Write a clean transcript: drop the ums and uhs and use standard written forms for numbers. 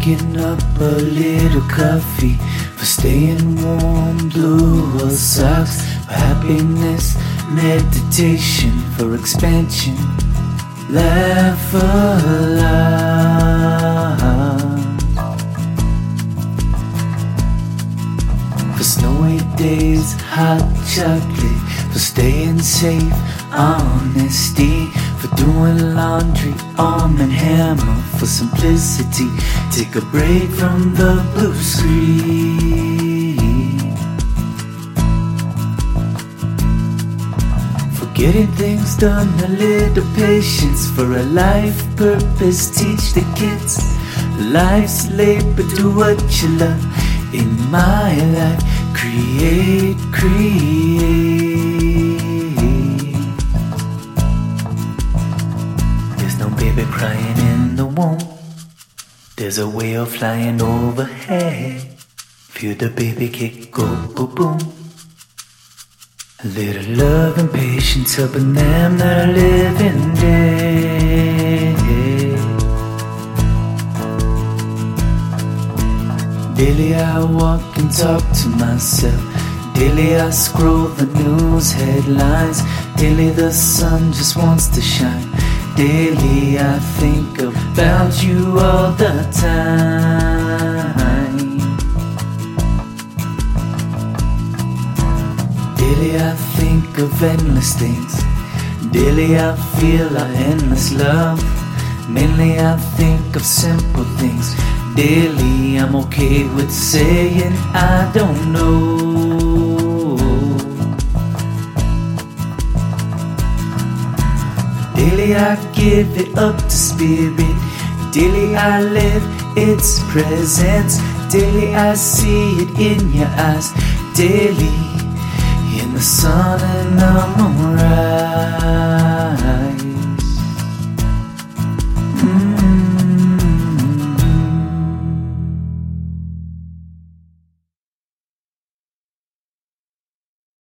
picking up a little coffee, for staying warm, blue or socks, for happiness, meditation, for expansion, laugh aloud, for snowy days, hot chocolate, for staying safe, honesty, for doing laundry, Arm and Hammer, for simplicity, take a break from the blue screen, for getting things done, a little patience, for a life purpose, teach the kids, life's labor, do what you love, in my life, create. There's no baby crying in the womb, there's a whale flying overhead, feel the baby kick, go boom boom. A little love and patience helping them that are living dead. Daily I walk and talk to myself, daily I scroll the news headlines, daily the sun just wants to shine, daily I think about you all the time. Daily I think of endless things, daily I feel our endless love, mainly I think of simple things, daily I'm okay with saying I don't know. Daily I give it up to spirit, daily I live its presence, daily I see it in your eyes, daily in the sun and the moonrise.